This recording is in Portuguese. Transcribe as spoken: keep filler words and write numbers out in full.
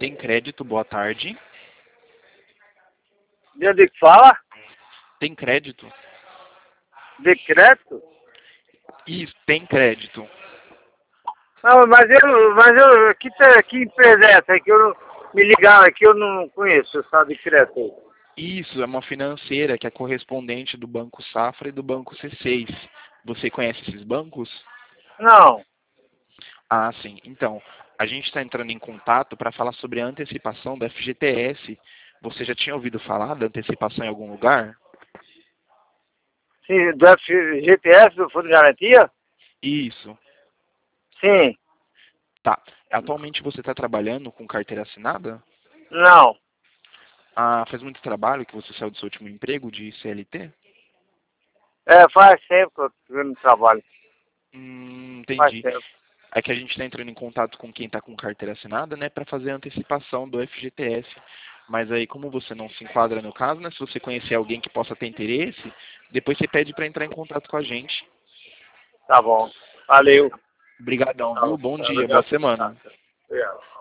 Tem crédito, boa tarde. De onde que fala? Tem crédito? Decreto? Isso, tem crédito. Não, mas eu, mas eu, que, te- que empresa é essa que eu não, me ligaram aqui, eu não conheço essa decreto aí. Isso, é uma financeira que é correspondente do Banco Safra e do Banco C seis. Você conhece esses bancos? Não, Ah, sim. Então, a gente está entrando em contato para falar sobre a antecipação da F G T S. Você já tinha ouvido falar da antecipação em algum lugar? sim, do F G T S, do Fundo de Garantia? Isso. Sim, Tá. Atualmente você está trabalhando com carteira assinada? não, Ah, faz muito trabalho que você saiu do seu último emprego de C L T? é, faz tempo que eu tô no trabalho, Hum, faz entendi. tempo. É que a gente está entrando em contato com quem está com carteira assinada, né, para fazer a antecipação do F G T S. Mas aí, como você não se enquadra no caso, né, se você conhecer alguém que possa ter interesse, depois você pede para entrar em contato com a gente. Tá bom, valeu. Obrigadão, Tá, viu? Bom tá, dia, boa obrigado. Tá, semana. tá. Obrigado.